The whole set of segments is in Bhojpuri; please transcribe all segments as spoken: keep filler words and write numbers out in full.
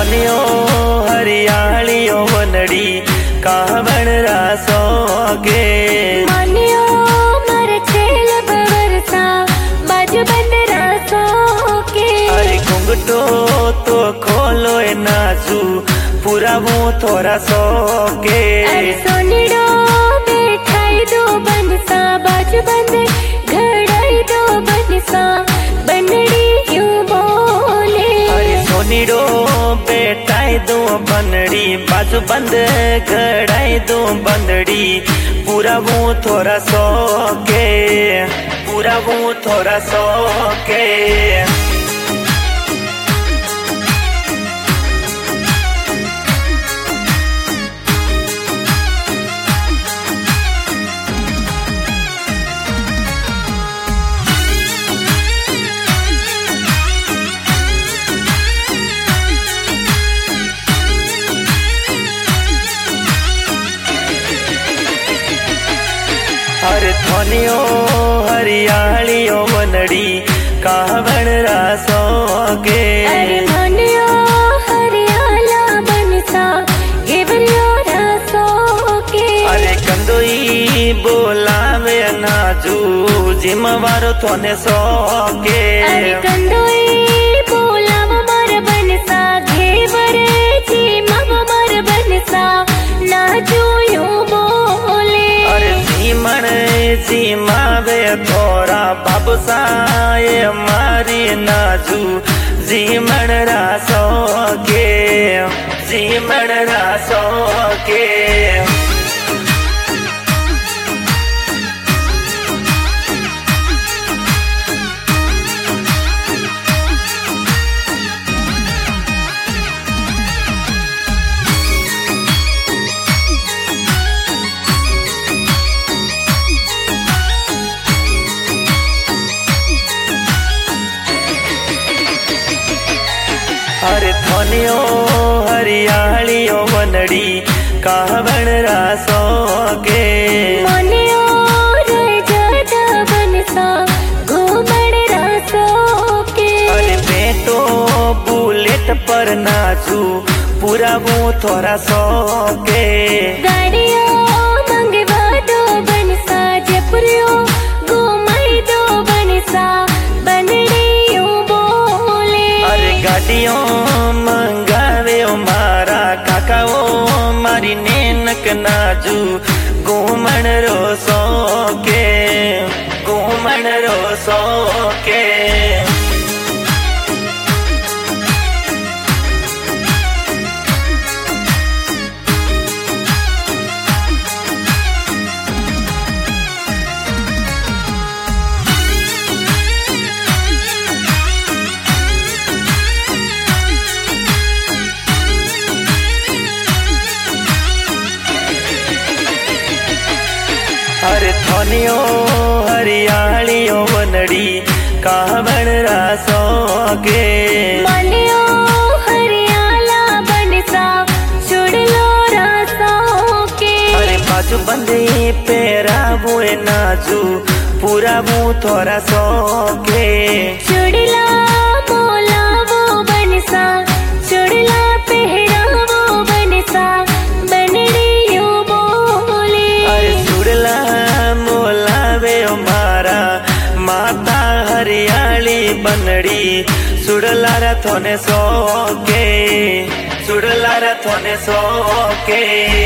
थनियो हरियालियो वनड़ी कावण रासो के मानियो मर छेल बरसा बाजू बंद रासो के। अरे घुंघटो तो खोलो ए नाजू पूरा वो थोड़ा सो के। अरे सोनिड़ो बैठाई दो बनसा बाजू बंद घड़ाई दो बनसा बनड़ी यूं बोले। अरे सोनिड़ो बैठाई दो बनड़ी बाजू बंद घड़ाई दो बंदड़ी पूरा वो थोड़ा सो के पूरा वो थोड़ा सो के। अरे थनियो हरियालियो वनड़ी कावण रासो के। अरे मानियो हरियाला बनसा घेवरियो रासो के। अरे कंदोई बोलावे नाजू जिम्मेवारो थोने सो के। अरे कंदोई बोलाव मर बनसा घेवर जी मव मर बनसा नाचू यूं बोले। अरे जीमण जीमावे थोड़ा बाबुसाए मारी नाजू जीमण रासो के जीमण रासो के। अरे थनियो हरियालियो वनड़ी कावण रासो के। मानियो रजदा बनसा घूमड़ रासो के। अरे बेटो बुलेट पर नाचू पूरा वो थोड़ा सो के। गाड़ियो मंगवा दो बनसा जयपुरियो घुमाई दो बनसा बनड़ी यूं बोले। अरे गाड़ियों मंगावे मारा काका वो मारी नेनक नाजू घूमण रो सो के घूमण रो सो के। अरे थनियो हरियालियो वनड़ी कावण रासो के। मानियो हरियाला बनसा चुड़लो रासो के। अरे बाजू बंदी पेरा वो नाजू पूरा वो थोड़ा सो के। चुड़ला मोला वो बनसा चुड़ला पहरा वो बनसा बनड़ी यूं बोले। अरे चुड़ला मोलावे मारा माता हरियाली बनड़ी सुड़ला रा थोने सो के सुड़ला रा थोने सो के।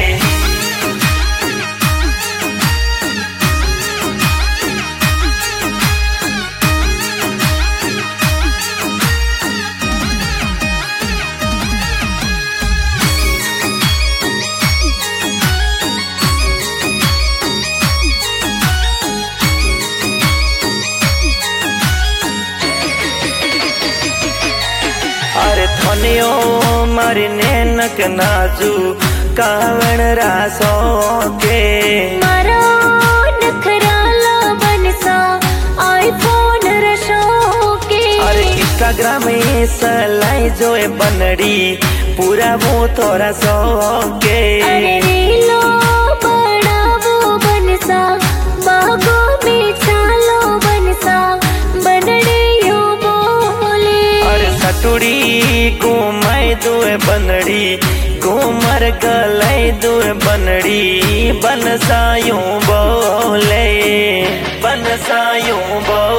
अरे थनियो मारी नेनक नाजू कावण रासो के। मारो नखराला बनसा आईफोन रशो के। अरे इंस्टाग्राम सलाई जो बनड़ी पूरा वो थोड़ा सो के। अरे रीलो बनावो बनसा बागो में चालो बनसा बनड़ी यूं बोले। अरे सटुड़ी घुमाई दो बनड़ी घूमर गलाई दू बनड़ी बनसायूं बोले बनसायूं बोले